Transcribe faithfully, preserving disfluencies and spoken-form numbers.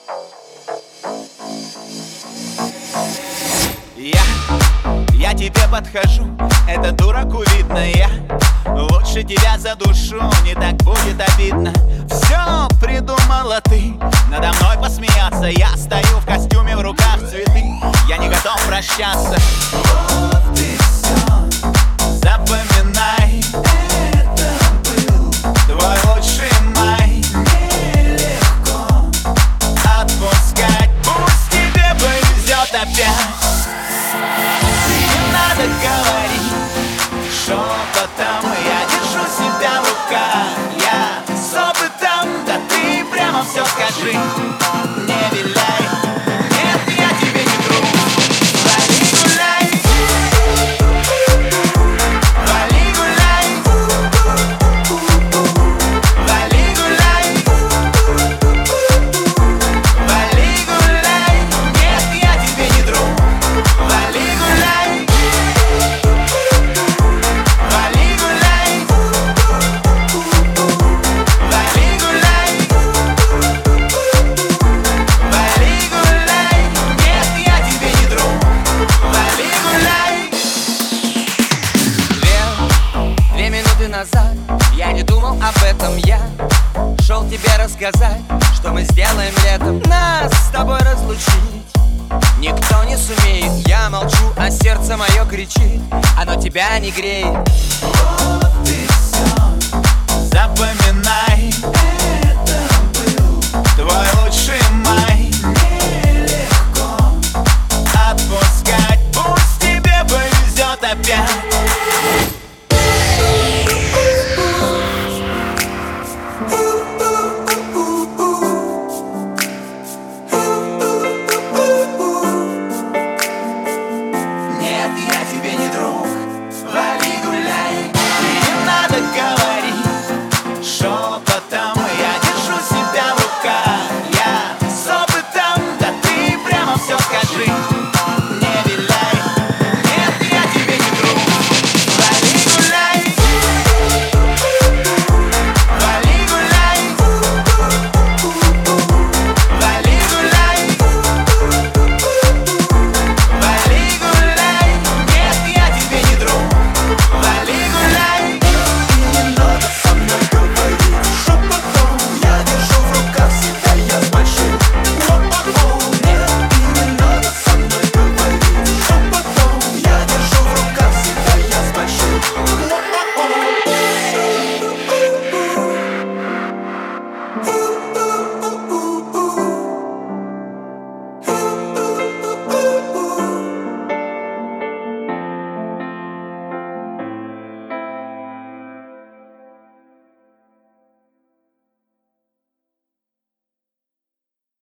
Я, я тебе подхожу, это дураку видно. Я лучше тебя задушу, не так будет обидно. Все придумала ты, надо мной посмеяться. Я стою в костюме, в руках цветы, я не готов прощаться. Вот и все, запоминай, это был твой лучший май. Нелегко отпускать, пусть тебе повезет опять. Не надо говорить шепотом, я держу себя в руках. Я с опытом, да ты прямо все скажи. Не виляй, нет, я тебе не друг. Вали гуляй, вали гуляй, вали гуляй, вали гуляй, нет, я тебе не друг. Вали гуляй, вали гуляй, вали гуляй, вали гуляй, нет, я тебе не друг. Вали гуляй. Две, две минуты назад я не думал об этом. Я шел тебе рассказать, что мы сделаем летом. Нас с тобой разлучить никто не сумеет. Я молчу, а сердце мое кричит, оно тебя не греет. Вот и все, запоминай.